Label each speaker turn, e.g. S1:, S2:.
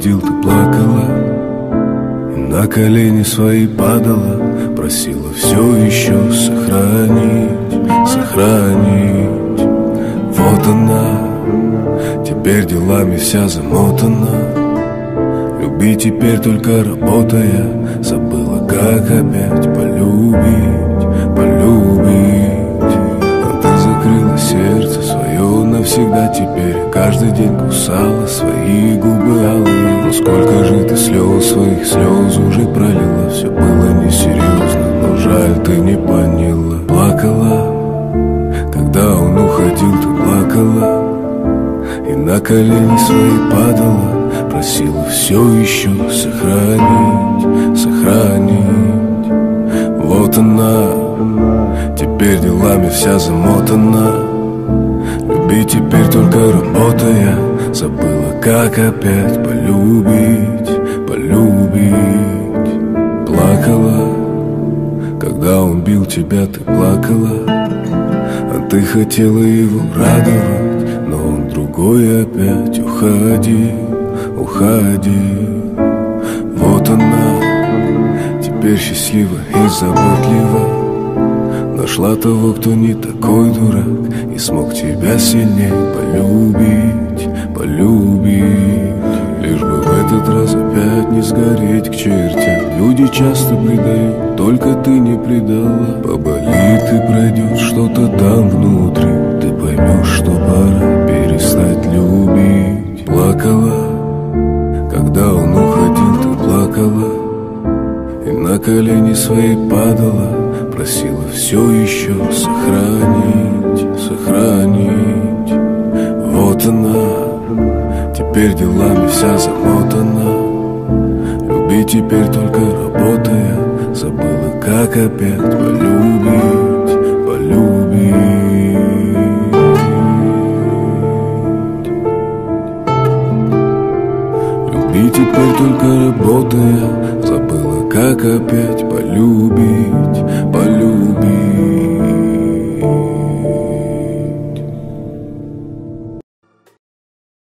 S1: уходил, ты плакала и на колени свои падала, просила все еще сохранить, сохранить. Вот она, теперь делами вся замотана. Люби теперь только работая, забыла, как опять полюбить, полюбить. А ты закрыла сердце свое навсегда теперь, каждый день кусала свои губы алые. Но сколько же ты слез, своих слез уже пролила, все было несерьезно, но жаль, ты не поняла. Плакала, когда он уходил, ты плакала и на колени свои падала, просила все еще сохранить, сохранить. Вот она, теперь делами вся замотана. Люби теперь только работая, забыла, как опять полюбить, полюбить. Плакала, когда он бил тебя, ты плакала, а ты хотела его радовать, но он другой опять уходил, уходил. Вот она, теперь счастлива и заботлива, нашла того, кто не такой дурак и смог тебя сильнее полюбить, полюбить. Лишь бы в этот раз опять не сгореть к чертям. Люди часто предают, только ты не предала. Поболит и пройдет что-то там внутри, ты поймешь, что пора перестать любить. Плакала, когда он уходил, ты плакала и на колени свои падала, просила все еще сохранить, сохранить. Вот она, теперь делами вся замотана. Люби теперь только работая, забыла, как опять полюбить, полюбить. Люби теперь только работая, забыла, как опять полюбить, полюбить.